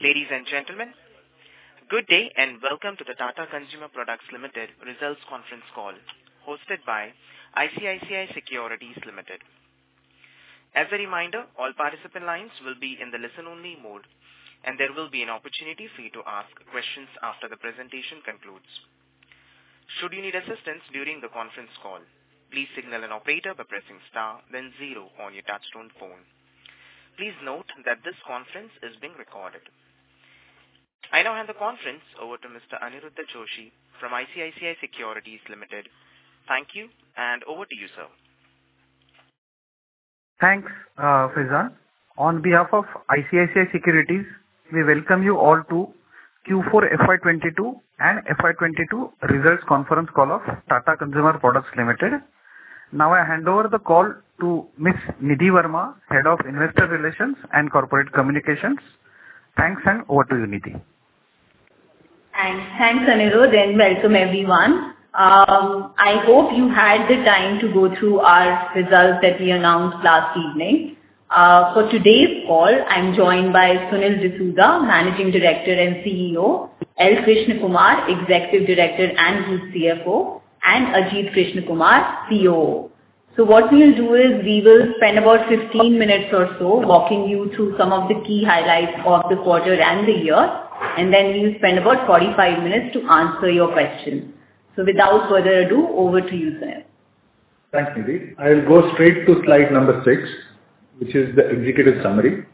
Ladies and gentlemen, good day and welcome to the Tata Consumer Products Limited Results Conference Call hosted by ICICI Securities Limited. As a reminder, all participant lines will be in the listen-only mode and there will be an opportunity for you to ask questions after the presentation concludes. Should you need assistance during the conference call, please signal an operator by pressing star then 0 on your touchtone phone. Please note that this conference is being recorded. I now hand the conference over to Mr. Aniruddha Joshi from ICICI Securities Limited. Thank you, and over to you, sir. Thanks, Faizan. On behalf of ICICI Securities, we welcome you all to Q4 FY22 and FY22 results conference call of Tata Consumer Products Limited. Now I hand over the call to Ms. Nidhi Verma, Head of Investor Relations and Corporate Communications. Thanks, and over to you, Nidhi. Thanks, Aniruddha, and welcome everyone. I hope you had the time to go through our results that we announced last evening. For today's call, I'm joined by Sunil D'Souza, Managing Director and CEO, L. Krishnakumar, Executive Director and Group CFO, and Ajit Krishnakumar, COO. So what we'll do is we will spend about 15 minutes or so walking you through some of the key highlights of the quarter and the year, and then we'll spend about 45 minutes to answer your questions. So without further ado, over to you, Sunil. Thanks, Nidhi. I'll go straight to slide number 6, which is the executive summary.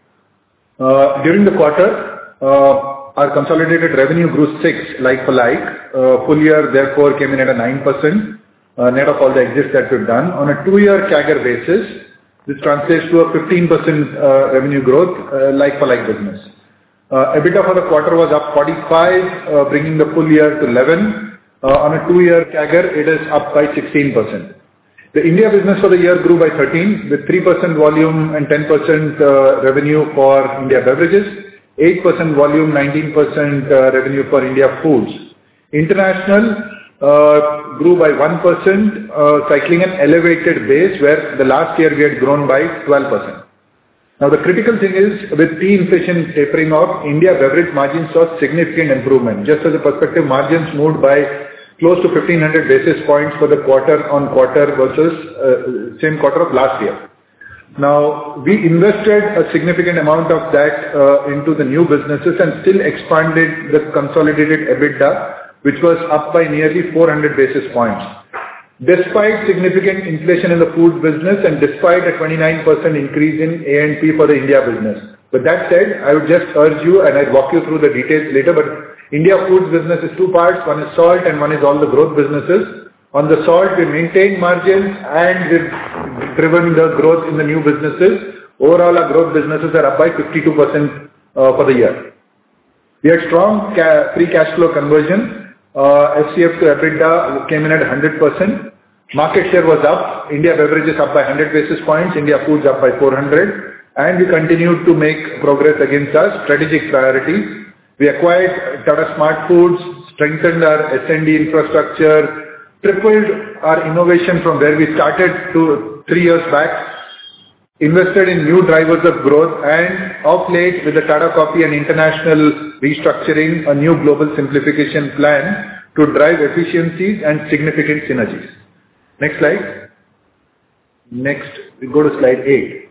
During the quarter, our consolidated revenue grew 6 like for like. Full year therefore came in at a 9%. Net of all the exits that we've done. On a 2-year CAGR basis, this translates to a 15% revenue growth, like-for-like business. EBITDA for the quarter was up 45, bringing the full year to 11. On a 2-year CAGR, it is up by 16%. The India business for the year grew by 13, with 3% volume and 10% revenue for India beverages, 8% volume, 19% revenue for India foods. International grew by 1%, cycling an elevated base where the last year we had grown by 12%. Now the critical thing is, with tea inflation tapering off, India beverage margins saw significant improvement. Just as a perspective, margins moved by close to 1500 basis points for the quarter-on-quarter versus same quarter of last year. Now, we invested a significant amount of that into the new businesses and still expanded the consolidated EBITDA, which was up by nearly 400 basis points. Despite significant inflation in the food business and despite a 29% increase in A&P for the India business. But that said, I would just urge you, and I'll walk you through the details later, but India foods business is 2 parts. One is salt and one is all the growth businesses. On the salt, we maintained margins and we've driven the growth in the new businesses. Overall, our growth businesses are up by 52% for the year. We had strong free cash flow conversion. FCF to EBITDA came in at 100%. Market share was up. India beverages up by 100 basis points. India foods up by 400. And we continued to make progress against our strategic priorities. We acquired Tata Smart Foods, strengthened our S&D infrastructure, tripled our innovation from where we started to 3 years back, invested in new drivers of growth, and of late with the Tata Coffee and International restructuring, a new global simplification plan to drive efficiencies and significant synergies. Next slide. Next, we go to slide 8.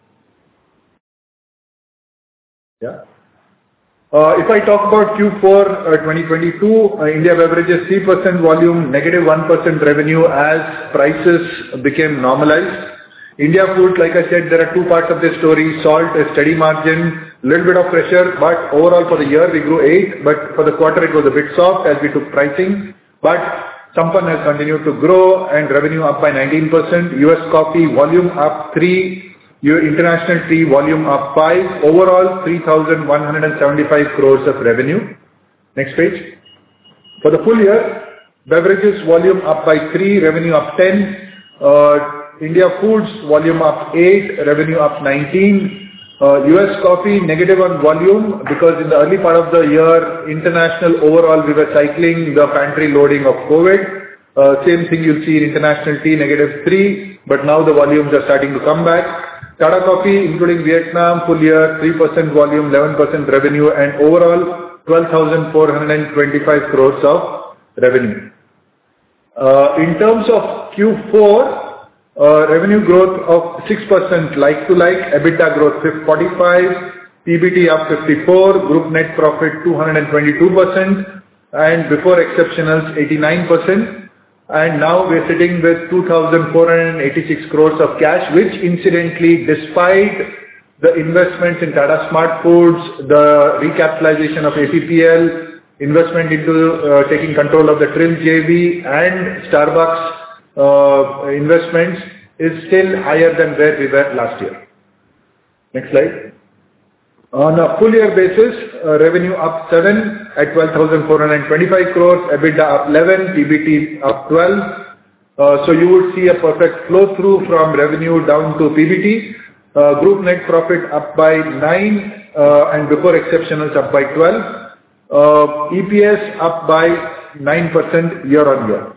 Yeah. If I talk about Q4 2022, India beverages 3% volume, negative 1% revenue as prices became normalized. India foods, like I said, there are 2 parts of this story. Salt, a steady margin, little bit of pressure, but overall for the year we grew 8, but for the quarter it was a bit soft as we took pricing. But Sampann has continued to grow and revenue up by 19%. US coffee volume up 3, international tea volume up 5. Overall 3,175 crores of revenue. Next page. For the full year, beverages volume up by 3, revenue up 10. India foods volume up 8, revenue up 19. US coffee negative on volume because in the early part of the year, international overall we were cycling the pantry loading of COVID. Same thing you'll see in international tea, negative 3, but now the volumes are starting to come back. Tata Coffee, including Vietnam, full year, 3% volume, 11% revenue, and overall 12,425 crores of revenue. In terms of Q4, revenue growth of 6% like-to-like, EBITDA growth 45%, PBT up 54%, group net profit 222%, and before exceptionals 89%. And now we're sitting with 2,486 crores of cash, which incidentally, despite the investments in Tata Smart Foods, the recapitalization of APPL, investment into taking control of the Trill JV and Starbucks investments, is still higher than where we were last year. Next slide. On a full year basis, revenue up 7 at 12,425 crores, EBITDA up 11, PBT up 12. So you would see a perfect flow through from revenue down to PBT. Group net profit up by 9 and before exceptionals up by 12. EPS up by 9% year on year.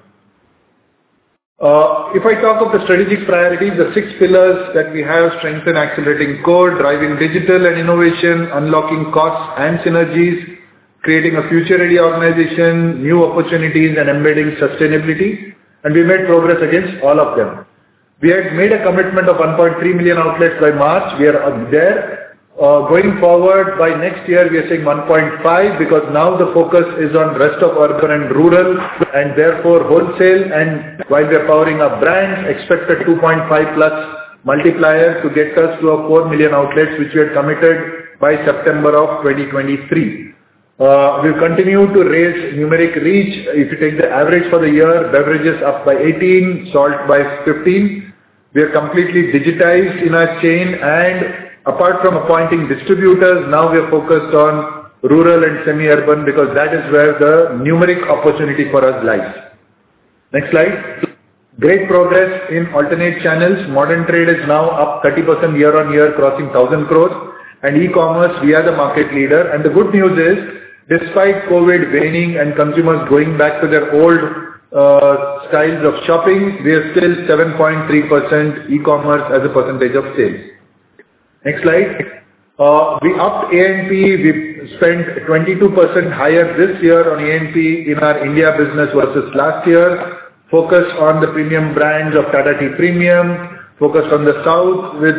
If I talk of the strategic priorities, the 6 pillars that we have: strengthen, accelerating core, driving digital and innovation, unlocking costs and synergies, creating a future-ready organization, new opportunities, and embedding sustainability. And we made progress against all of them. We had made a commitment of 1.3 million outlets by March. We are there. Going forward, by next year, we are saying 1.5, because now the focus is on rest of urban and rural, and therefore wholesale. And while we are powering up brands, expect a 2.5 plus multiplier to get us to a 4 million outlets, which we had committed by September of 2023. We'll continue to raise numeric reach. If you take the average for the year, beverages up by 18, salt by 15. We are completely digitized in our chain, and apart from appointing distributors, now we are focused on rural and semi-urban, because that is where the numeric opportunity for us lies. Next slide. Great progress in alternate channels. Modern trade is now up 30% year on year, crossing 1,000 crores. And e-commerce, we are the market leader. And the good news is, despite COVID waning and consumers going back to their old styles of shopping, we are still 7.3% e-commerce as a percentage of sales. Next slide. We upped A&P. We spent 22% higher this year on A&P in our India business versus last year. Focus on the premium brands of Tata Tea Premium. Focused on the South with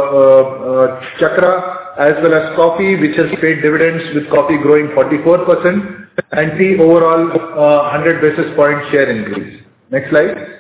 Chakra, as well as coffee, which has paid dividends, with coffee growing 44%, and tea overall 100 basis point share increase. Next slide.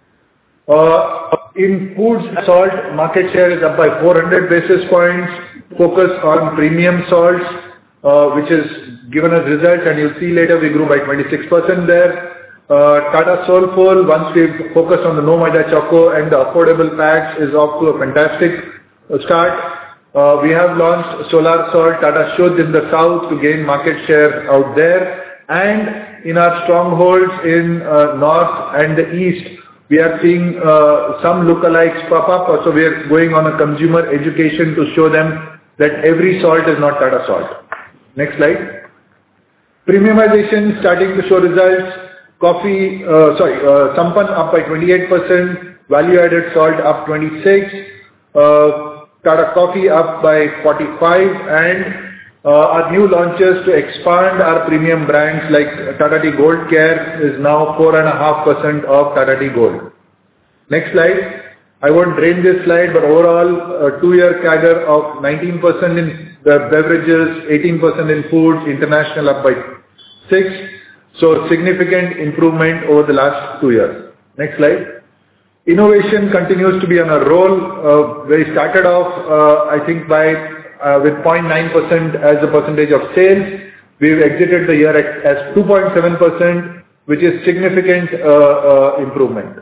In foods, salt market share is up by 400 basis points. Focus on premium salts, which has given us results, and you'll see later we grew by 26% there. Tata Soulful, once we've focused on the No Maida Choco and the affordable packs, is off to a fantastic start. We have launched Solar Salt Tata Shuddh in the south to gain market share out there, and in our strongholds in north and the east, we are seeing some lookalikes pop up. So we are going on a consumer education to show them that every salt is not Tata Salt. Next slide. Premiumization starting to show results. Coffee, Sampann up by 28%, value-added salt up 26%, Tata Coffee up by 45%, and our new launches to expand our premium brands like Tata Tea Gold Care is now 4.5% of Tata Tea Gold. Next slide. I won't drain this slide, but overall, a 2-year CAGR of 19% in the beverages, 18% in foods, international up by 6%. So significant improvement over the last 2 years. Next slide. Innovation continues to be on a roll. We started off, I think, with 0.9% as a percentage of sales. We've exited the year as 2.7%, which is significant improvement.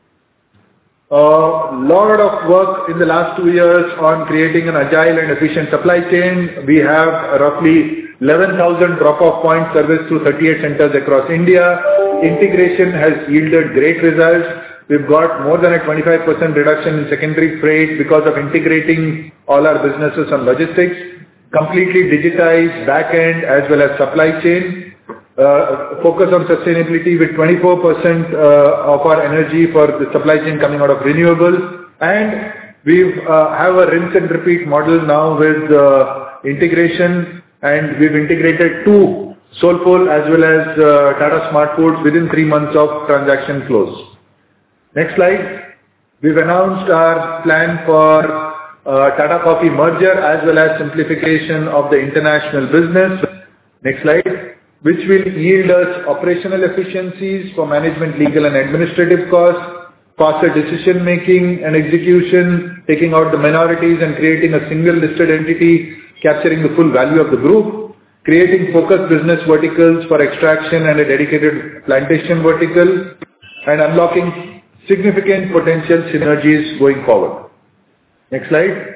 Lot of work in the last 2 years on creating an agile and efficient supply chain. We have roughly 11,000 drop-off points serviced through 38 centers across India. Integration has yielded great results. We've got more than a 25% reduction in secondary freight because of integrating all our businesses on logistics. Completely digitized back-end as well as supply chain. Focus on sustainability with 24% of our energy for the supply chain coming out of renewables. And We have a rinse and repeat model now with integration, and we've integrated 2 Soulfull as well as Tata SmartFoodz within 3 months of transaction close. Next slide. We've announced our plan for Tata Coffee merger as well as simplification of the international business. Next slide. Which will yield us operational efficiencies for management, legal and administrative costs, faster decision making and execution, taking out the minorities and creating a single listed entity, capturing the full value of the group, creating focused business verticals for extraction and a dedicated plantation vertical, and unlocking significant potential synergies going forward. Next slide.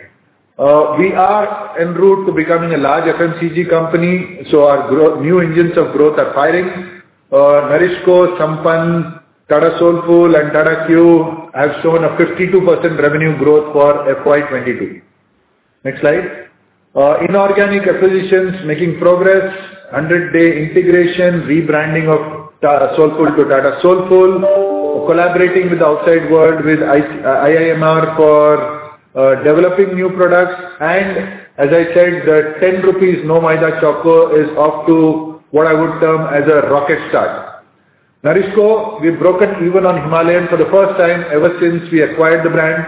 We are en route to becoming a large FMCG company, so our new engines of growth are firing. NourishCo, Sampann, Tata Soulfull and Tata Q have shown a 52% revenue growth for FY22. Next slide. Inorganic acquisitions making progress, 100-day integration, rebranding of Tata Soulfull to Tata Soulfull, collaborating with the outside world with IIMR for developing new products, and as I said, the 10 rupees no maida choco is off to what I would term as a rocket start. NourishCo, we've broken even on Himalayan for the first time ever since we acquired the brand.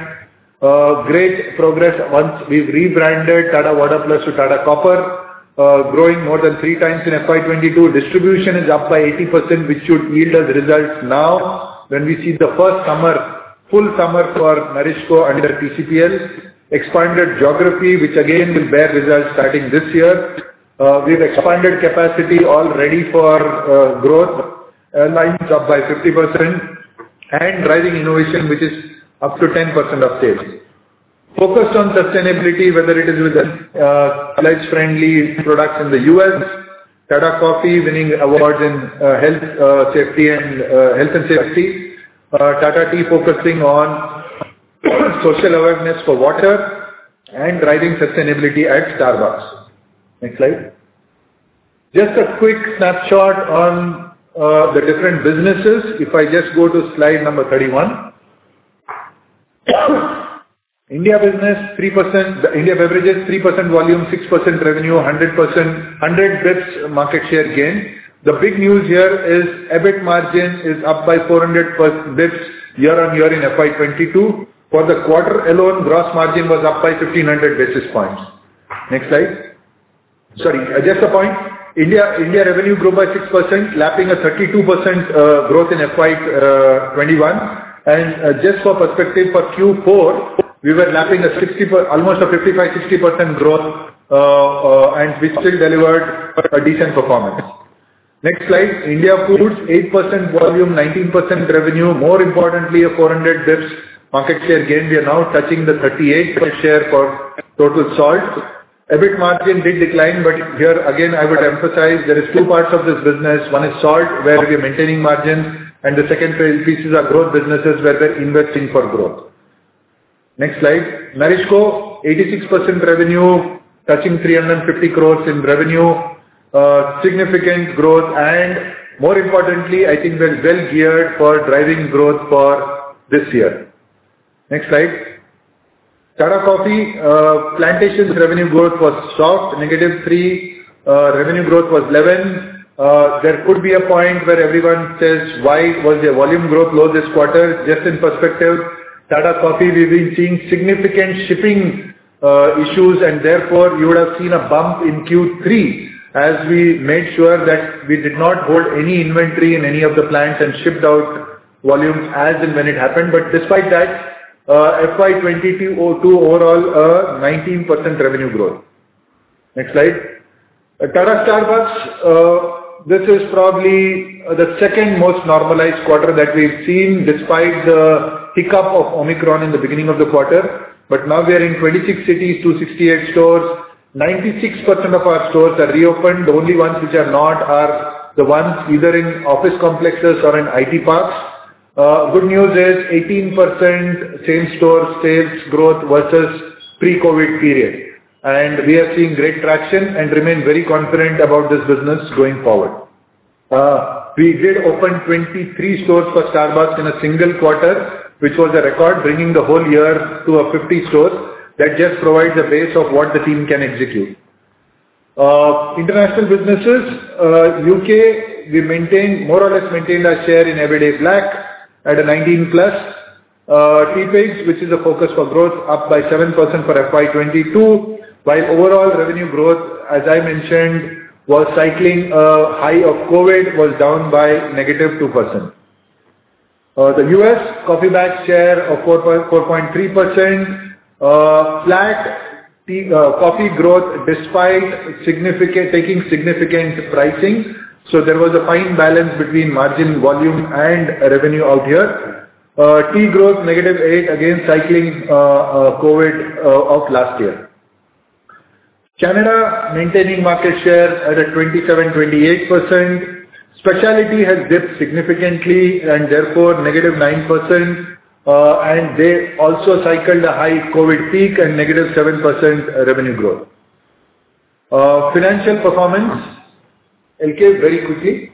Great progress once we've rebranded Tata Water Plus to Tata Copper, growing more than 3 times in FY22. Distribution is up by 80%, which should yield us results now when we see the first summer, full summer for NourishCo under TCPL, expanded geography, which again will bear results starting this year. We've expanded capacity all ready for growth, lines up by 50%, and driving innovation, which is up to 10% of sales. Focused on sustainability, whether it is with pledge-friendly products in the US, Tata Coffee winning awards in health and safety. Tata Tea focusing on social awareness for water and driving sustainability at Starbucks. Next slide. Just a quick snapshot on the different businesses. If I just go to slide number 31. India business 3%, India beverages 3% volume, 6% revenue, 100 bps market share gain. The big news here is EBIT margin is up by 400 bps year-on-year in FY22. For the quarter alone, gross margin was up by 1500 basis points. Next slide. Sorry, just a point. India revenue grew by 6%, lapping a 32% growth in FY21. And just for perspective, for Q4, we were lapping almost a 55-60% growth, and we still delivered a decent performance. Next slide. India Foods, 8% volume, 19% revenue. More importantly, a 400 bps market share gain. We are now touching the 38% share for total salt. EBIT margin did decline, but here again I would emphasize there is 2 parts of this business. One is salt, where we are maintaining margins, and the second pieces are growth businesses where we're investing for growth. Next slide. NourishCo, 86% revenue, touching 350 crores in revenue. Significant growth, and more importantly, I think we're well geared for driving growth for this year. Next slide. Tata Coffee, plantations revenue growth was soft, -3, revenue growth was 11. There could be a point where everyone says, why was the volume growth low this quarter? Just in perspective, Tata Coffee, we've been seeing significant shipping issues, and therefore you would have seen a bump in Q3 as we made sure that we did not hold any inventory in any of the plants and shipped out volumes as and when it happened. But despite that, FY22 overall 19% revenue growth. Next slide. Tata Starbucks, this is probably the second most normalized quarter that we've seen despite the hiccup of Omicron in the beginning of the quarter. But now we are in 26 cities, 268 stores. 96% of our stores are reopened. The only ones which are not are the ones either in office complexes or in IT parks. Good news is 18% same-store sales growth versus pre-COVID period. And we are seeing great traction and remain very confident about this business going forward. We did open 23 stores for Starbucks in a single quarter, which was a record, bringing the whole year to 50 stores. That just provides a base of what the team can execute. International businesses, UK, we more or less maintained our share in Everyday Black at a 19+. T-Pigs, which is a focus for growth, up by 7% for FY22, while overall revenue growth, as I mentioned, was cycling a high of COVID, was down by -2%. The US coffee bag share of 4.3%, flat coffee growth despite taking significant pricing. So there was a fine balance between margin, volume and revenue out here. Tea growth -8, again cycling COVID of last year. Canada maintaining market share at a 27-28%. Specialty has dipped significantly and therefore -9%. And they also cycled a high COVID peak and -7% revenue growth. Financial performance, LK, very quickly.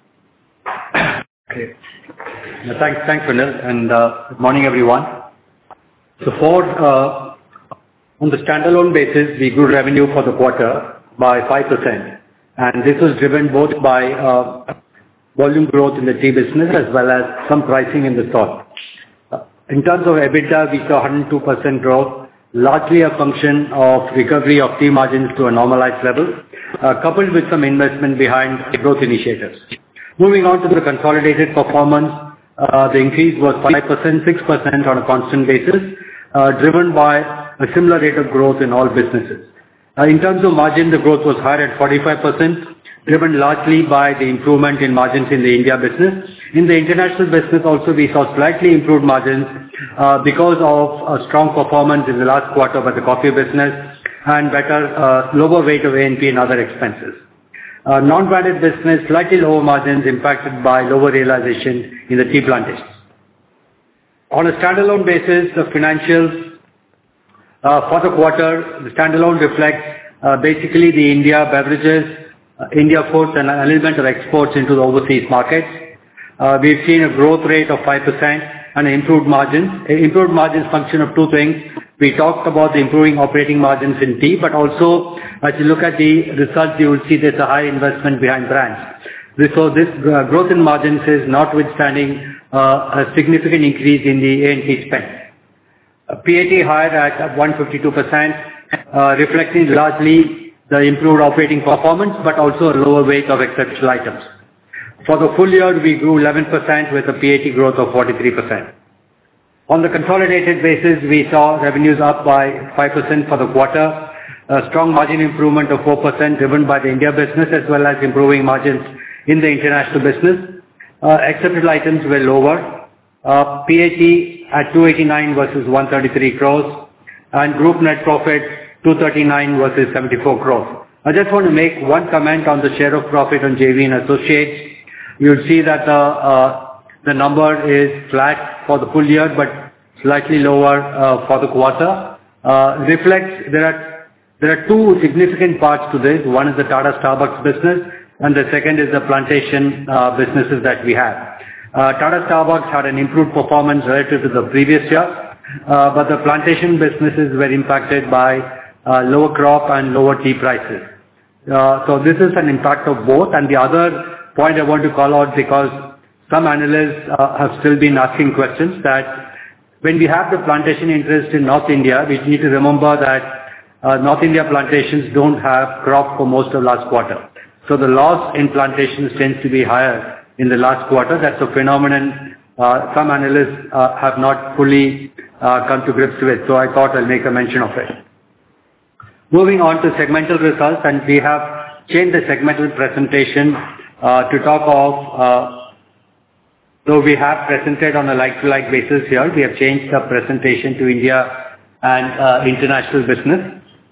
Okay. Thanks, Vinil, and good morning, everyone. So on the standalone basis, we grew revenue for the quarter by 5%, and this was driven both by volume growth in the tea business as well as some pricing in the store. In terms of EBITDA, we saw 102% growth, largely a function of recovery of tea margins to a normalized level, coupled with some investment behind growth initiatives. Moving on to the consolidated performance, the increase was 5%, 6% on a constant basis, driven by a similar rate of growth in all businesses. In terms of margin, the growth was higher at 45%, driven largely by the improvement in margins in the India business. In the international business also, we saw slightly improved margins because of a strong performance in the last quarter by the coffee business and better lower weight of A&P and other expenses. Non-branded business, slightly lower margins impacted by lower realization in the tea plantations. On a standalone basis, the financials for the quarter, the standalone reflects basically the India beverages, India foods and an element of exports into the overseas markets. We've seen a growth rate of 5% and improved margins. Improved margins function of two things. We talked about the improving operating margins in tea, but also as you look at the results, you will see there's a high investment behind brands. So this growth in margins is notwithstanding a significant increase in the A&P spend. PAT higher at 152%, reflecting largely the improved operating performance, but also a lower weight of exceptional items. For the full year, we grew 11% with a PAT growth of 43%. On the consolidated basis, we saw revenues up by 5% for the quarter, a strong margin improvement of 4% driven by the India business as well as improving margins in the international business. Exceptional items were lower. PAT at 289 versus 133 crores and group net profit 239 versus 74 crores. I just want to make one comment on the share of profit on JV and associates. You'll see that the number is flat for the full year, but slightly lower for the quarter. Reflects there are two significant parts to this. One is the Tata Starbucks business, and the second is the plantation businesses that we have. Tata Starbucks had an improved performance relative to the previous year, but the plantation businesses were impacted by lower crop and lower tea prices. So this is an impact of both. And the other point I want to call out, because some analysts have still been asking questions, that when we have the plantation interest in North India, we need to remember that North India plantations don't have crop for most of last quarter. So the loss in plantations tends to be higher in the last quarter. That's a phenomenon some analysts have not fully come to grips with. So I thought I'll make a mention of it. Moving on to segmental results, and we have changed the segmental presentation to talk of, so we have presented on a like-to-like basis here. We have changed the presentation to India and international business.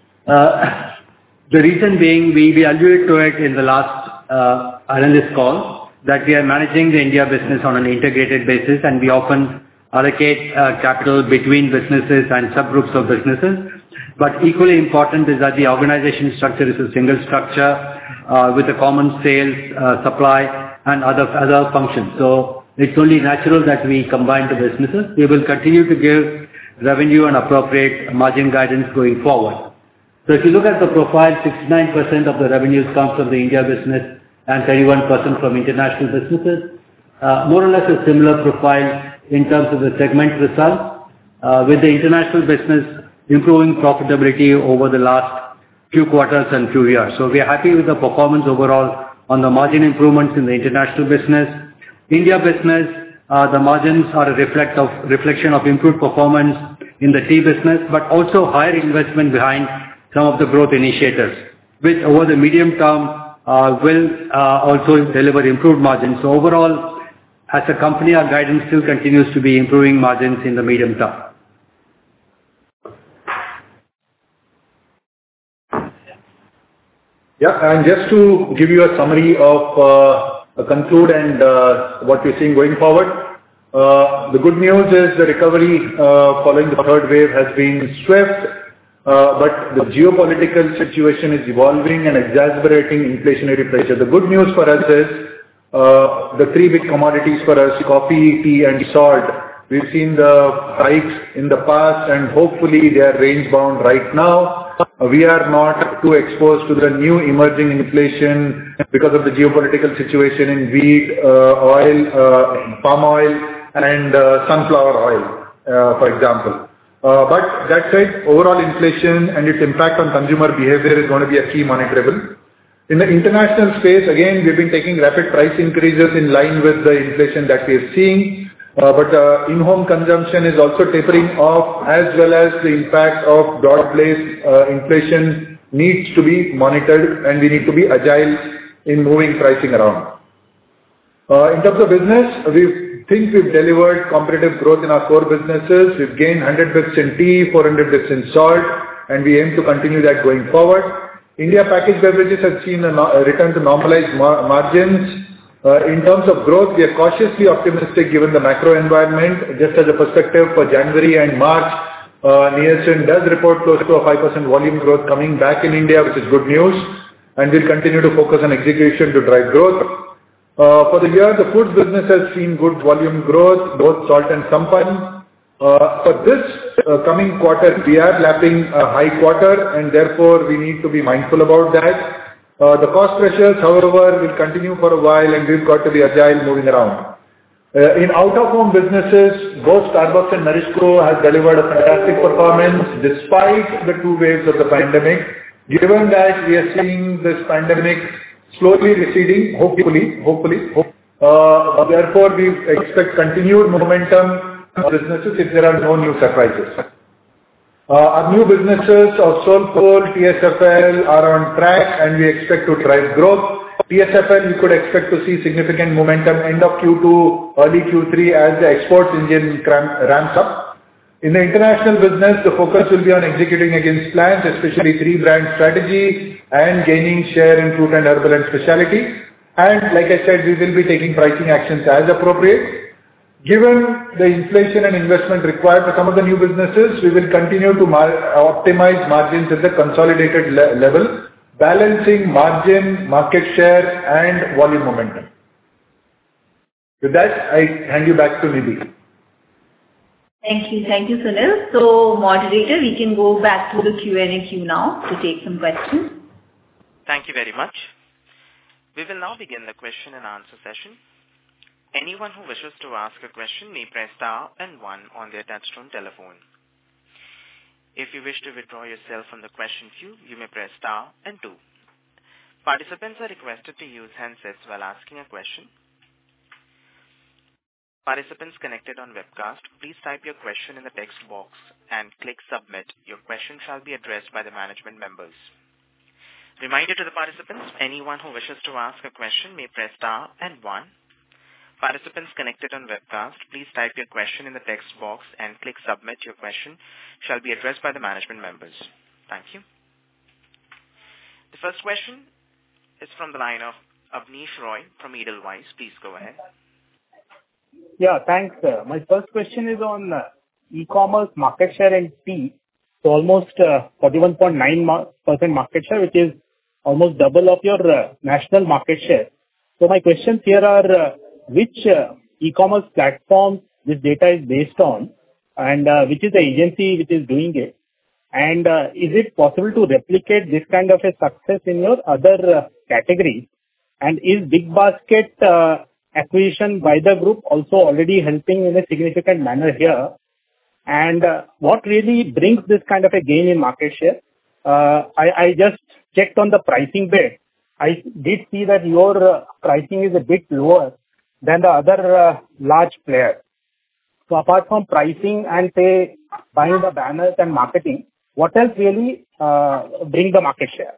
The reason being, we alluded to it in the last analyst call, that we are managing the India business on an integrated basis, and we often allocate capital between businesses and subgroups of businesses. But equally important is that the organization structure is a single structure with a common sales, supply and other functions. So it's only natural that we combine the businesses. We will continue to give revenue and appropriate margin guidance going forward. So if you look at the profile, 69% of the revenues come from the India business and 31% from international businesses. More or less a similar profile in terms of the segment results, with the international business improving profitability over the last few quarters and few years. So we are happy with the performance overall on the margin improvements in the international business. India business, the margins are a reflection of improved performance in the tea business, but also higher investment behind some of the growth initiatives, which over the medium term will also deliver improved margins. So overall, as a company, our guidance still continues to be improving margins in the medium term. Yeah, and just to give you a summary of conclude and what we're seeing going forward. The good news is the recovery following the third wave has been swift, but the geopolitical situation is evolving and exacerbating inflationary pressure. The good news for us is the three big commodities for us, coffee, tea and salt. We've seen the hikes in the past and hopefully they are range bound right now. We are not too exposed to the new emerging inflation because of the geopolitical situation in wheat, oil, palm oil and sunflower oil, for example. But that said, overall inflation and its impact on consumer behavior is going to be a key monitorable. In the international space, again, we've been taking rapid price increases in line with the inflation that we are seeing. But in-home consumption is also tapering off, as well as the impact of broad-based inflation needs to be monitored and we need to be agile in moving pricing around. In terms of business, we think we've delivered competitive growth in our core businesses. We've gained 100 bits in tea, 400 bits in salt, and we aim to continue that going forward. India packaged beverages has seen a return to normalized margins. In terms of growth, we are cautiously optimistic given the macro environment. Just as a perspective, for January and March, Nielsen does report close to a 5% volume growth coming back in India, which is good news, and we'll continue to focus on execution to drive growth. For the year, the foods business has seen good volume growth, both salt and sampan. For this coming quarter, we are lapping a high quarter and therefore we need to be mindful about that. The cost pressures, however, will continue for a while and we've got to be agile moving around. In out-of-home businesses, both Starbucks and NourishCo have delivered a fantastic performance despite the two waves of the pandemic. Given that we are seeing this pandemic slowly receding, hopefully, therefore we expect continued momentum in businesses if there are no new surprises. Our new businesses of Soulfull, TSFL are on track and we expect to drive growth. TSFL, we could expect to see significant momentum end of Q2, early Q3 as the exports engine ramps up. In the international business, the focus will be on executing against plans, especially 3-brand strategy and gaining share in fruit and herbal and specialty. And like I said, we will be taking pricing actions as appropriate. Given the inflation and investment required for some of the new businesses, we will continue to optimize margins at the consolidated level, balancing margin, market share and volume momentum. With that, I hand you back to Nidhi. Thank you, Sunil. So, moderator, we can go back to the Q&A queue now to take some questions. Thank you very much. We will now begin the question and answer session. Anyone who wishes to ask a question may press star and 1 on their touchtone telephone. If you wish to withdraw yourself from the question queue, you may press star and 2. Participants are requested to use handsets while asking a question. Participants connected on webcast, please type your question in the text box and click submit. Your question shall be addressed by the management members. Reminder to the participants, anyone who wishes to ask a question may press star and 1. Participants connected on webcast, please type your question in the text box and click submit. Your question shall be addressed by the management members. Thank you. The first question is from the line of Abneesh Roy from Edelweiss. Please go ahead. Yeah, thanks. My first question is on e-commerce market share in tea. So almost 41.9% market share, which is almost double of your national market share. So my questions here are, which e-commerce platform this data is based on, and which is the agency which is doing it? And is it possible to replicate this kind of a success in your other categories? And is BigBasket acquisition by the group also already helping in a significant manner here? And what really brings this kind of a gain in market share? I just checked on the pricing bit. I did see that your pricing is a bit lower than the other large players. So apart from pricing and say buying the banners and marketing, what else really bring the market share?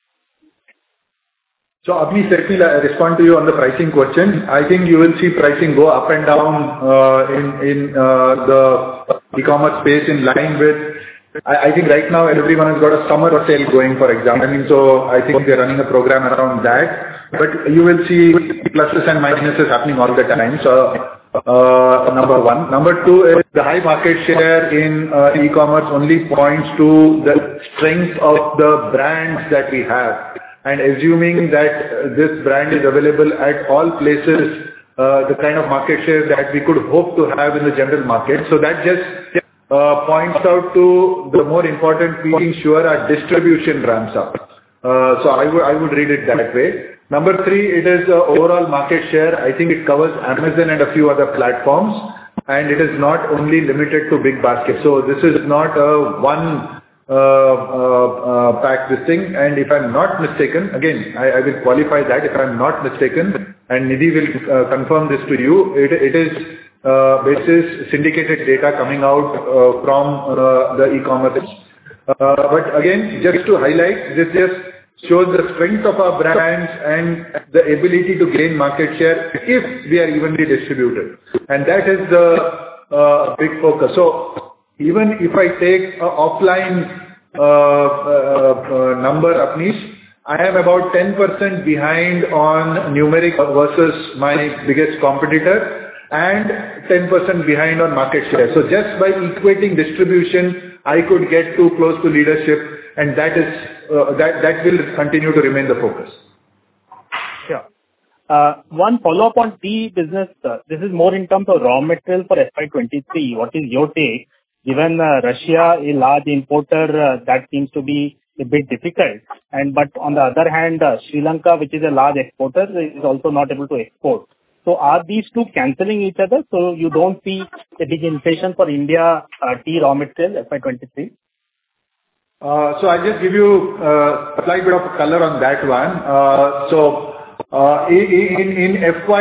So Abhi, let me respond to you on the pricing question. I think you will see pricing go up and down in the e-commerce space in line with. I think right now everyone has got a summer sale going, for example. So I think they're running a program around that. But you will see pluses and minuses happening all the time. So number one. Number two is the high market share in e-commerce only points to the strength of the brands that we have. And assuming that this brand is available at all places, the kind of market share that we could hope to have in the general market. So that just points out to the more important making sure our distribution ramps up. So I would read it that way. Number three, it is overall market share. I think it covers Amazon and a few other platforms, and it is not only limited to BigBasket. So this is not a one pack this thing. And if I'm not mistaken, again, I will qualify that. If I'm not mistaken, and Nidhi will confirm this to you, it is basis syndicated data coming out from the e-commerce. But again, just to highlight, this just shows the strength of our brands and the ability to gain market share if we are evenly distributed. And that is the big focus. So even if I take an offline number, Abneesh, I am about 10% behind on numeric versus my biggest competitor and 10% behind on market share. So just by equating distribution, I could get too close to leadership, and that is that will continue to remain the focus. Sure. One follow-up on tea business. This is more in terms of raw material for FY23. What is your take? Given Russia, a large importer, that seems to be a bit difficult. But on the other hand, Sri Lanka, which is a large exporter, is also not able to export. So are these two cancelling each other? So you don't see a big inflation for India tea raw material FY23? So I'll just give you a slight bit of color on that one. In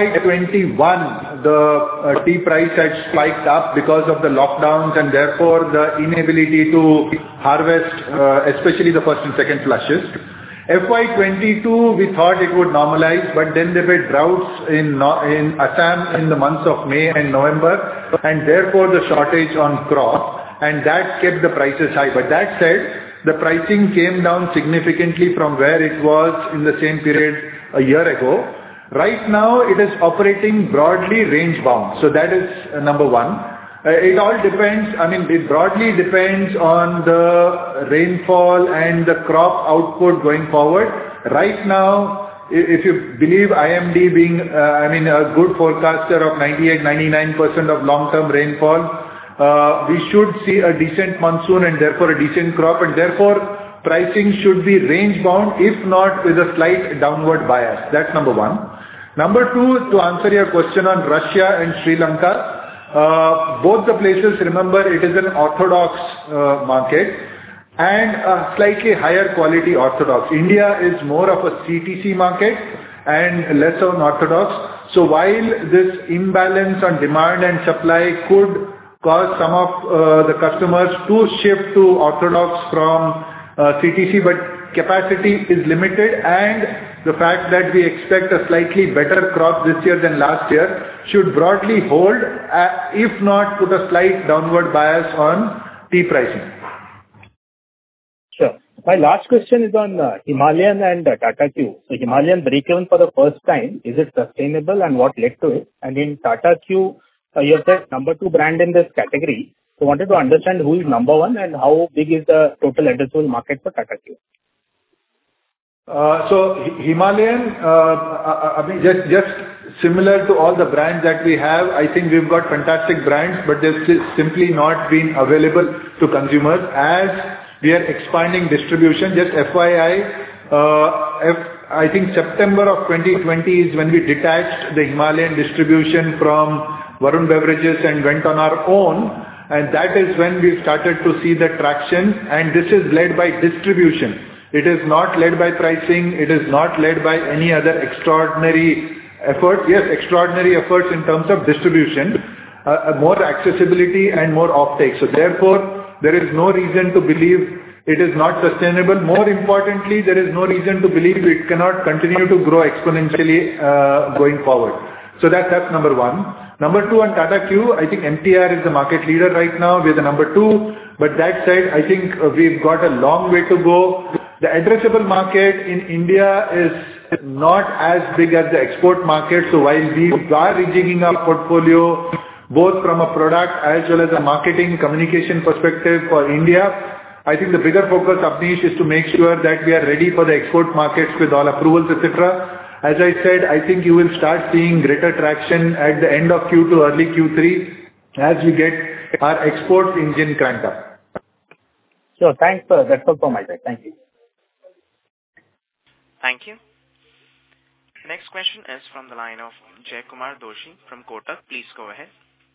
FY21, the tea price had spiked up because of the lockdowns and therefore the inability to harvest, especially the first and second flushes. FY22, we thought it would normalize, but then there were droughts in Assam in the months of May and November, and therefore the shortage on crop, and that kept the prices high. But that said, the pricing came down significantly from where it was in the same period a year ago. Right now, it is operating broadly range bound. So that is number one. It all depends, it broadly depends on the rainfall and the crop output going forward. Right now, if you believe IMD being, a good forecaster of 98-99% of long-term rainfall, we should see a decent monsoon and therefore a decent crop, and therefore pricing should be range bound, if not with a slight downward bias. That's number one. Number two, to answer your question on Russia and Sri Lanka, both the places, remember, it is an orthodox market and a slightly higher quality orthodox. India is more of a CTC market and less on orthodox. So while this imbalance on demand and supply could cause some of the customers to shift to orthodox from CTC, but capacity is limited, and the fact that we expect a slightly better crop this year than last year should broadly hold, if not put a slight downward bias on tea pricing. Sure. My last question is on Himalayan and Tata Q. So Himalayan break-even for the first time, is it sustainable and what led to it? And in Tata Q, you have said number 2 brand in this category. So wanted to understand who is number 1 and how big is the total addressable market for Tata Q? So Himalayan, just similar to all the brands that we have. I think we've got fantastic brands, but they've simply not been available to consumers as we are expanding distribution. Just FYI, I think September of 2020 is when we detached the Himalayan distribution from Varun Beverages and went on our own, and that is when we started to see the traction, and this is led by distribution. It is not led by pricing. It is not led by any other extraordinary effort. Yes, extraordinary efforts in terms of distribution, more accessibility and more offtake. So therefore, there is no reason to believe it is not sustainable. More importantly, there is no reason to believe it cannot continue to grow exponentially going forward. So that's number one. Number two, on Tata Q, I think MTR is the market leader right now. We're the number two. But that said, I think we've got a long way to go. The addressable market in India is not as big as the export market. So while we are rejigging our portfolio, both from a product as well as a marketing communication perspective for India, I think the bigger focus, Abneesh, is to make sure that we are ready for the export markets with all approvals, etc. As I said, I think you will start seeing greater traction at the end of Q2, early Q3, as we get our export engine cranked up. Sure. Thanks, sir. That's all from my side. Thank you. Thank you. Next question is from the line of Jay Kumar Doshi from Kotak. Please go ahead.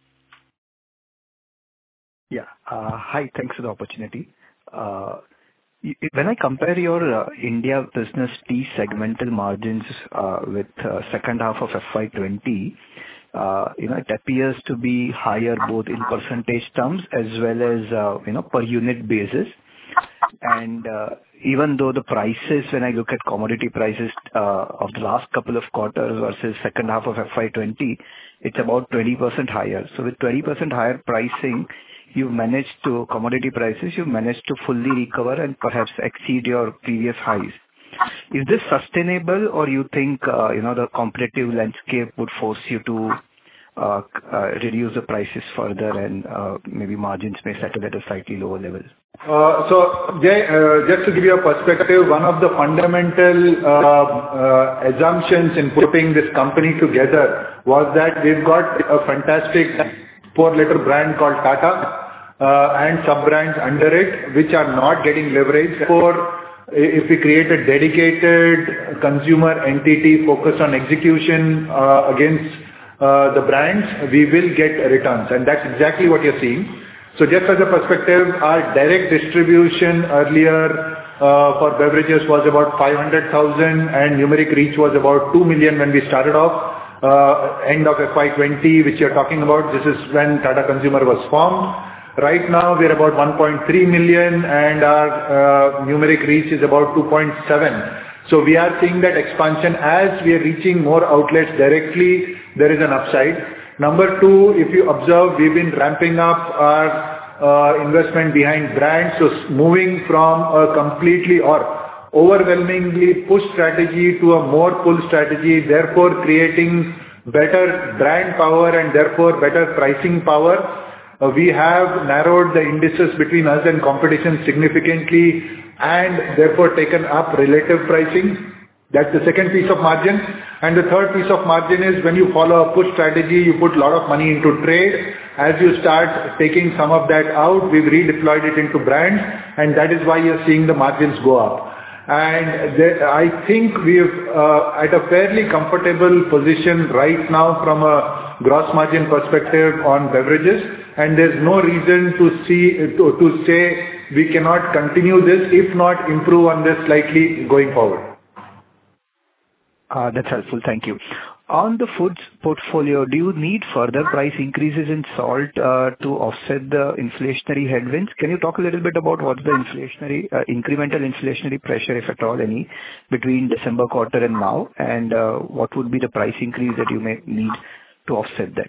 Yeah. Hi. Thanks for the opportunity. When I compare your India business tea segmental margins with second half of FY20, it appears to be higher both in percentage terms as well as per unit basis. And even though the prices, when I look at commodity prices of the last couple of quarters versus second half of FY20, it's about 20% higher. So with 20% higher pricing, commodity prices, you've managed to fully recover and perhaps exceed your previous highs. Is this sustainable, or you think, the competitive landscape would force you to reduce the prices further and maybe margins may settle at a slightly lower level? So, Jay, just to give you a perspective, one of the fundamental assumptions in putting this company together was that we've got a fantastic 4-letter brand called Tata and sub-brands under it, which are not getting leveraged. Therefore, if we create a dedicated consumer entity focused on execution against the brands, we will get returns. And that's exactly what you're seeing. So just as a perspective, our direct distribution earlier for beverages was about 500,000 and numeric reach was about 2 million when we started off. End of FY20, which you're talking about, this is when Tata Consumer was formed. Right now, we're about 1.3 million and our numeric reach is about 2.7. So we are seeing that expansion as we are reaching more outlets directly, there is an upside. Number two, if you observe, we've been ramping up our investment behind brands. So moving from a completely or overwhelmingly push strategy to a more pull strategy, therefore creating better brand power and therefore better pricing power. We have narrowed the indices between us and competition significantly and therefore taken up relative pricing. That's the second piece of margin. And the third piece of margin is when you follow a push strategy, you put a lot of money into trade. As you start taking some of that out, we've redeployed it into brands, and that is why you're seeing the margins go up. And I think we've at a fairly comfortable position right now from a gross margin perspective on beverages, and there's no reason to say we cannot continue this, if not improve on this slightly going forward. That's helpful. Thank you. On the foods portfolio, do you need further price increases in salt to offset the inflationary headwinds? Can you talk a little bit about what's the incremental inflationary pressure, if at all any, between December quarter and now, and what would be the price increase that you may need to offset that?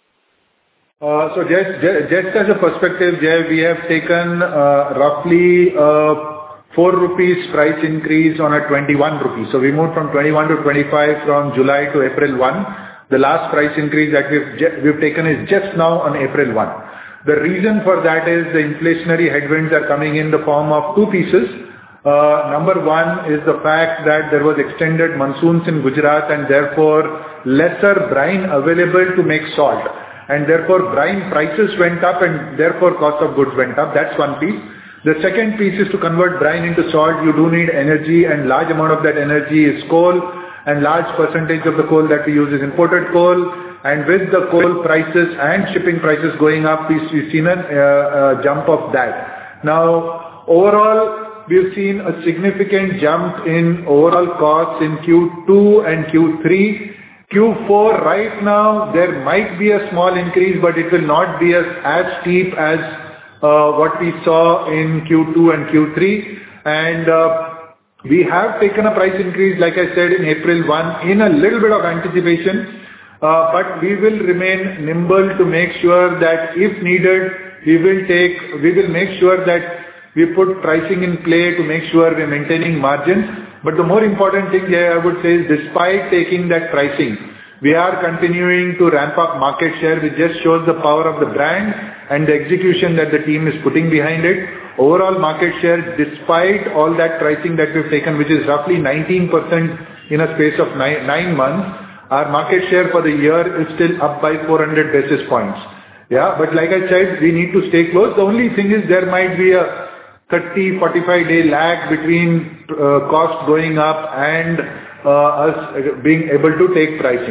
So just as a perspective, Jay, we have taken roughly 4 rupees price increase on a 21 rupees. So we moved from 21 to 25 from July to April 1. The last price increase that we've taken is just now on April 1. The reason for that is the inflationary headwinds are coming in the form of two pieces. Number one is the fact that there was extended monsoons in Gujarat and therefore lesser brine available to make salt, and therefore brine prices went up and therefore cost of goods went up. That's one piece. The second piece is to convert brine into salt. You do need energy, and large amount of that energy is coal, and large percentage of the coal that we use is imported coal. And with the coal prices and shipping prices going up, we've seen a jump of that. Now, overall, we've seen a significant jump in overall costs in Q2 and Q3. Q4, right now, there might be a small increase, but it will not be as steep as what we saw in Q2 and Q3. And we have taken a price increase, like I said, in April 1, in a little bit of anticipation. But we will remain nimble to make sure that if needed, we will make sure that we put pricing in play to make sure we're maintaining margins. But the more important thing here, I would say, is despite taking that pricing, we are continuing to ramp up market share, which just shows the power of the brand and the execution that the team is putting behind it. Overall market share, despite all that pricing that we've taken, which is roughly 19% in a space of 9 months, our market share for the year is still up by 400 basis points. Yeah, but like I said, we need to stay close. The only thing is there might be a 30-45 day lag between cost going up and us being able to take pricing.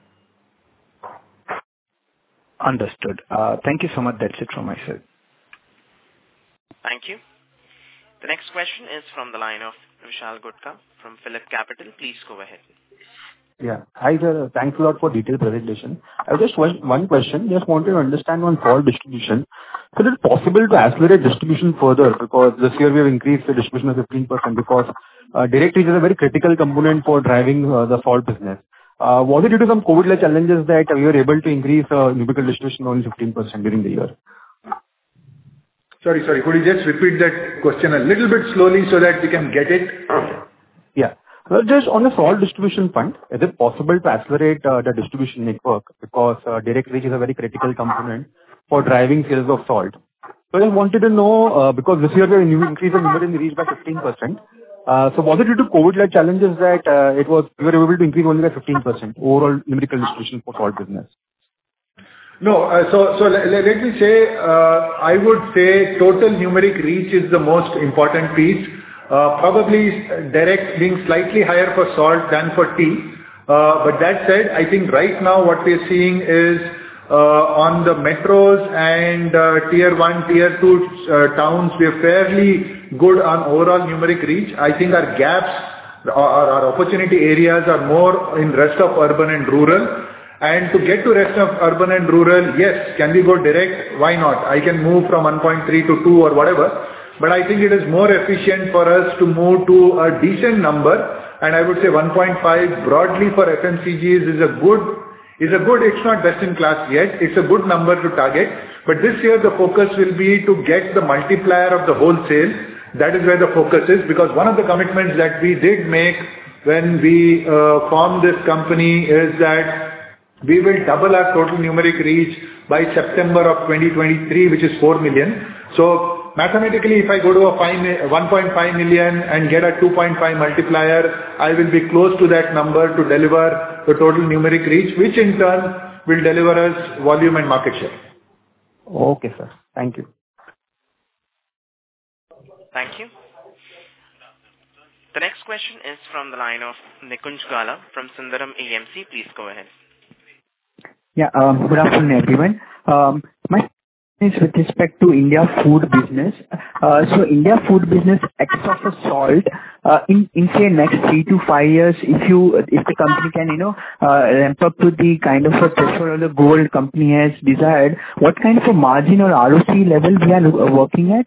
Understood. Thank you so much. That's it from my side. Thank you. The next question is from the line of Vishal Gutka from Phillip Capital. Please go ahead. Yeah. Hi, sir. Thanks a lot for detailed presentation. I have just one question. Just wanted to understand on salt distribution. So is it possible to accelerate distribution further? Because this year we have increased the distribution of 15% because direct reach is a very critical component for driving the salt business. Was it due to some COVID-led challenges that we were able to increase numerical distribution only 15% during the year? Sorry. Could you just repeat that question a little bit slowly so that we can get it? Yeah. Well, just on the salt distribution front, is it possible to accelerate the distribution network? Because direct reach is a very critical component for driving sales of salt. So I just wanted to know, because this year we increased the numerical reach by 15%. So was it due to COVID-led challenges that we were able to increase only by 15% overall numerical distribution for salt business? No. So let me say, I would say total numeric reach is the most important piece. Probably direct being slightly higher for salt than for tea. But that said, I think right now what we are seeing is on the metros and tier 1, tier 2 towns, we are fairly good on overall numeric reach. I think our gaps, our opportunity areas are more in rest of urban and rural. And to get to rest of urban and rural, yes, can we go direct? Why not? I can move from 1.3 to 2 or whatever. But I think it is more efficient for us to move to a decent number. And I would say 1.5 broadly for FMCGs is a good, it's not best in class yet. It's a good number to target. But this year the focus will be to get the multiplier of the wholesale. That is where the focus is, because one of the commitments that we did make when we formed this company is that we will double our total numeric reach by September of 2023, which is 4 million. So mathematically, if I go to a 1.5 million and get a 2.5 multiplier, I will be close to that number to deliver the total numeric reach, which in turn will deliver us volume and market share. Okay, sir. Thank you. Thank you. The next question is from the line of Nikunj Gala from Sundaram AMC. Please go ahead. Yeah, good afternoon, everyone. My question is with respect to India food business. So India food business, ex of the salt, in say next 3 to 5 years, if the company can, ramp up to the kind of a threshold or the goal company has desired, what kind of a margin or ROC level we are working at?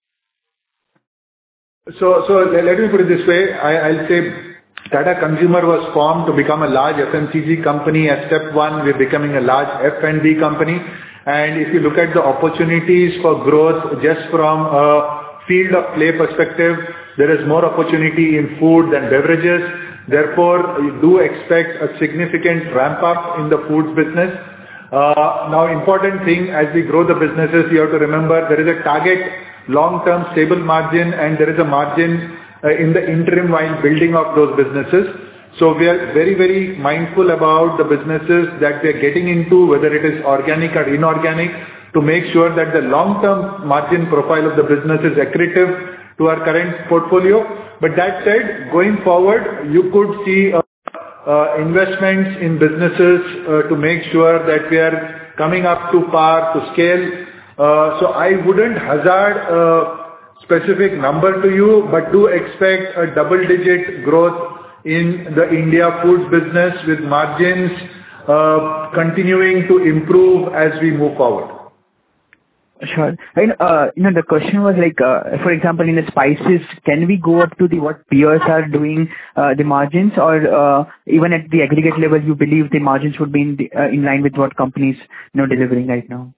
So let me put it this way. I'll say Tata Consumer was formed to become a large FMCG company. At step 1, we're becoming a large F&B company. And if you look at the opportunities for growth just from a field of play perspective, there is more opportunity in food than beverages. Therefore, you do expect a significant ramp up in the foods business. Now, important thing as we grow the businesses, you have to remember there is a target long-term stable margin and there is a margin in the interim while building up those businesses. So we are very, very mindful about the businesses that we are getting into, whether it is organic or inorganic, to make sure that the long-term margin profile of the business is accretive to our current portfolio. But that said, going forward, you could see investments in businesses to make sure that we are coming up to par, to scale. So I wouldn't hazard a specific number to you, but do expect a double-digit growth in the India foods business, with margins continuing to improve as we move forward. Sure. And, the question was like, for example, in the spices, can we go up to what peers are doing, the margins, or even at the aggregate level, you believe the margins would be in line with what companies, delivering right now?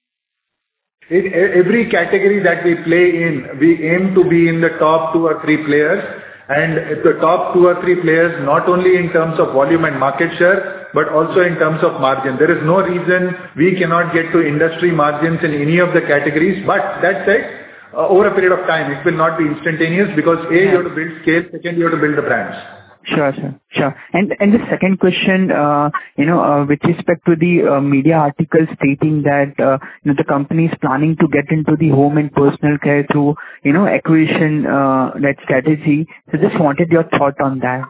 In every category that we play in, we aim to be in the top 2 or 3 players. And the top 2 or 3 players, not only in terms of volume and market share, but also in terms of margin. There is no reason we cannot get to industry margins in any of the categories. But that said, over a period of time, it will not be instantaneous, because you have to build scale, second, you have to build the brands. Sure, sir. Sure. And the second question, with respect to the media article stating that, the company is planning to get into the home and personal care through, acquisition, that strategy. So just wanted your thought on that.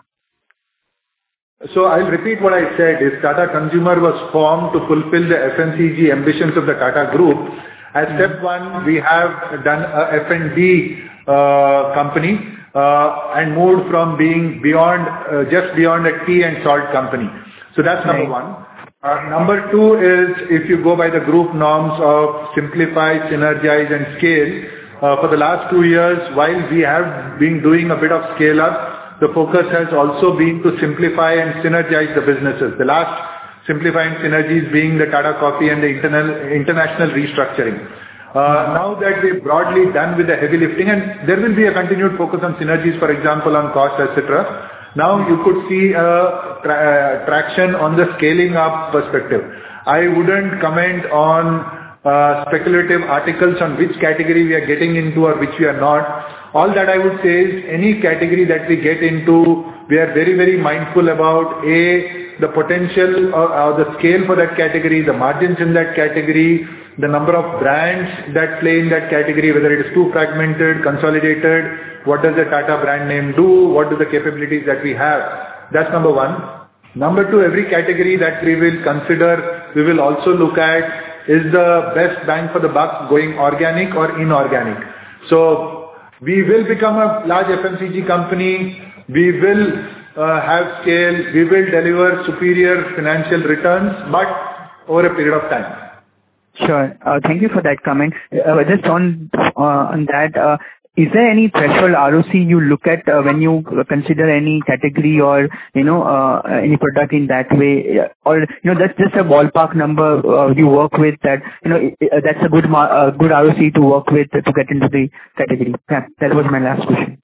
So I'll repeat what I said, is Tata Consumer was formed to fulfill the FMCG ambitions of the Tata Group. As step 1, we have done a F&B company, and moved from being just beyond a tea and salt company. So that's number 1. Number 2 is, if you go by the group norms of simplify, synergize and scale, for the last 2 years, while we have been doing a bit of scale up, the focus has also been to simplify and synergize the businesses. The last simplifying synergies being the Tata Coffee and the international restructuring. Now that we've broadly done with the heavy lifting, and there will be a continued focus on synergies, for example, on cost, etc. Now you could see traction on the scaling up perspective. I wouldn't comment on speculative articles on which category we are getting into or which we are not. All that I would say is, any category that we get into, we are very, very mindful about the potential or the scale for that category, the margins in that category, the number of brands that play in that category, whether it is too fragmented, consolidated, what does the Tata brand name do, what are the capabilities that we have. That's number 1. Number 2, every category that we will consider, we will also look at, is the best bang for the buck going organic or inorganic. So we will become a large FMCG company, we will have scale, we will deliver superior financial returns, but over a period of time. Sure. Thank you for that comment. Just on that, is there any threshold ROC you look at when you consider any category or any product in that way, or that's just a ballpark number you work with, that that's a good ROC to work with to get into the category? Yeah, that was my last question.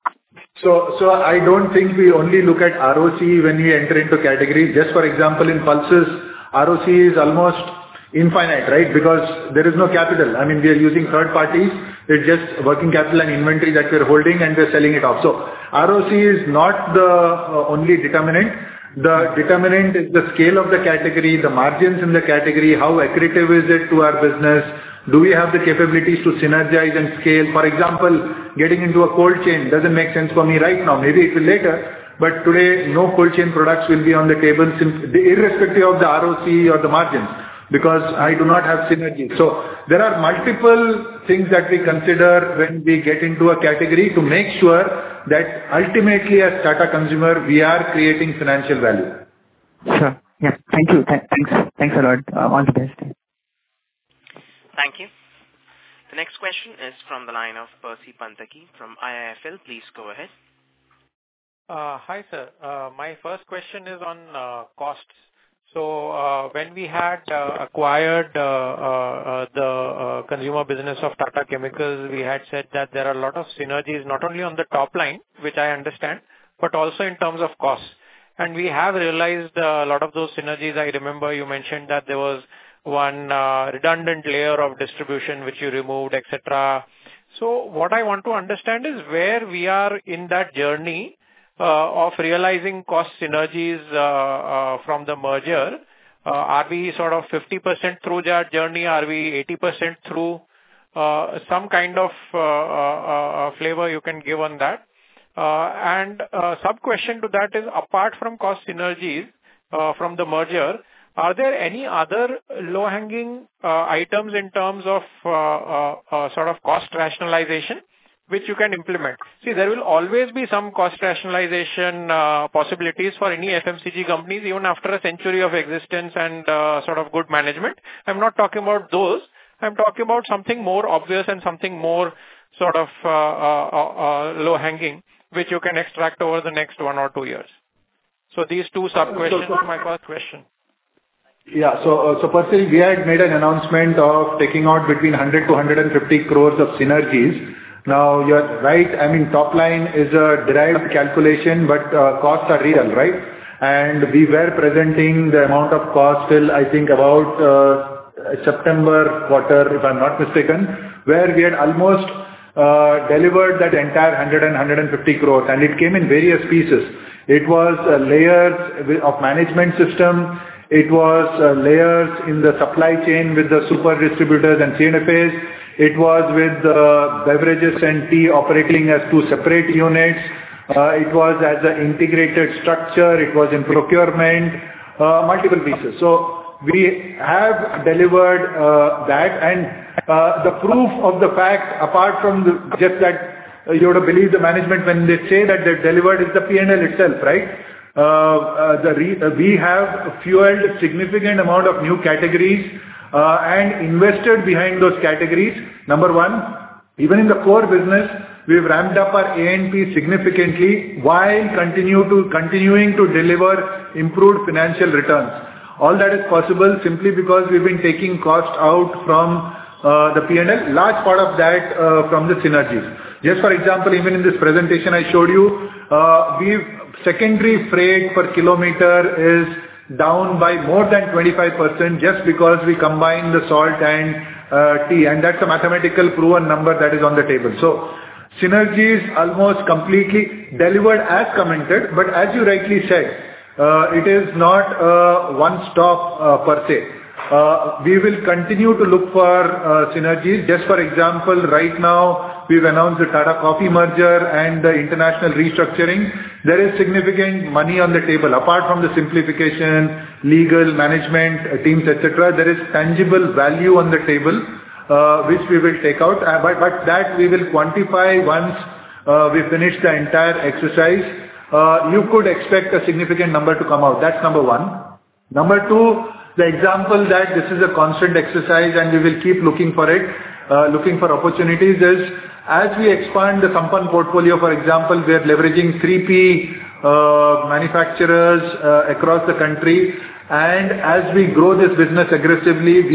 So I don't think we only look at ROC when we enter into categories. Just for example, in pulses, ROC is almost infinite, right? Because there is no capital. I mean, we are using third parties. It's just working capital and inventory that we're holding, and we're selling it off. So ROC is not the only determinant. The determinant is the scale of the category, the margins in the category, how accretive is it to our business, do we have the capabilities to synergize and scale. For example, getting into a cold chain doesn't make sense for me right now. Maybe it will later. But today, no cold chain products will be on the table, irrespective of the ROC or the margins, because I do not have synergy. So there are multiple things that we consider when we get into a category to make sure that ultimately, as Tata Consumer, we are creating financial value. Sure. Yeah. Thank you. Thanks a lot. All the best. Thank you. The next question is from the line of Percy Panthaki from IIFL. Please go ahead. Hi, sir. My first question is on costs. So when we had acquired the consumer business of Tata Chemicals, we had said that there are a lot of synergies, not only on the top line, which I understand, but also in terms of costs. And we have realized a lot of those synergies. I remember you mentioned that there was one redundant layer of distribution which you removed, etc. So what I want to understand is where we are in that journey. of realizing cost synergies from the merger? Are we sort of 50% through that journey? Are we 80% through? Some kind of flavor you can give on that. And sub-question to that is, apart from cost synergies from the merger, are there any other low-hanging items in terms of sort of cost rationalization which you can implement? See, there will always be some cost rationalization possibilities for any FMCG companies, even after a century of existence and sort of good management. I'm not talking about those. I'm talking about something more obvious and something more sort of low-hanging, which you can extract over the next 1 or 2 years. So these two sub-questions are my first question. Yeah. So Percy, we had made an announcement of taking out between 100 to 150 crores of synergies. Now, you're right. I mean, top line is a derived calculation, but costs are real, right? And we were presenting the amount of cost till, I think, about September quarter, if I'm not mistaken, where we had almost delivered that entire 100 and 150 crores, and it came in various pieces. It was layers of management system. It was layers in the supply chain with the super distributors and CNFAs. It was with beverages and tea operating as two separate units. It was as an integrated structure. It was in procurement, multiple pieces. So we have delivered that, and the proof of the fact, apart from just that, you have to believe the management when they say that they delivered, is the P&L itself, right? We have fueled significant amount of new categories and invested behind those categories. Number one, even in the core business, we've ramped up our A&P significantly while continuing to deliver improved financial returns. All that is possible simply because we've been taking cost out from the P&L, large part of that from the synergies. Just for example, even in this presentation I showed you, secondary freight per kilometer is down by more than 25% just because we combine the salt and tea, and that's a mathematical proven number that is on the table. So synergies almost completely delivered as commented, but as you rightly said, it is not one stop per se. We will continue to look for synergies. Just for example, right now we've announced the Tata Coffee merger and the international restructuring. There is significant money on the table. Apart from the simplification, legal, management, teams, etc., there is tangible value on the table, which we will take out. But that we will quantify once we finish the entire exercise. You could expect a significant number to come out. That's number one. Number two, the example that this is a constant exercise and we will keep looking for it, looking for opportunities is, as we expand the Sampann portfolio, for example, we are leveraging 3P manufacturers across the country, and as we grow this business aggressively,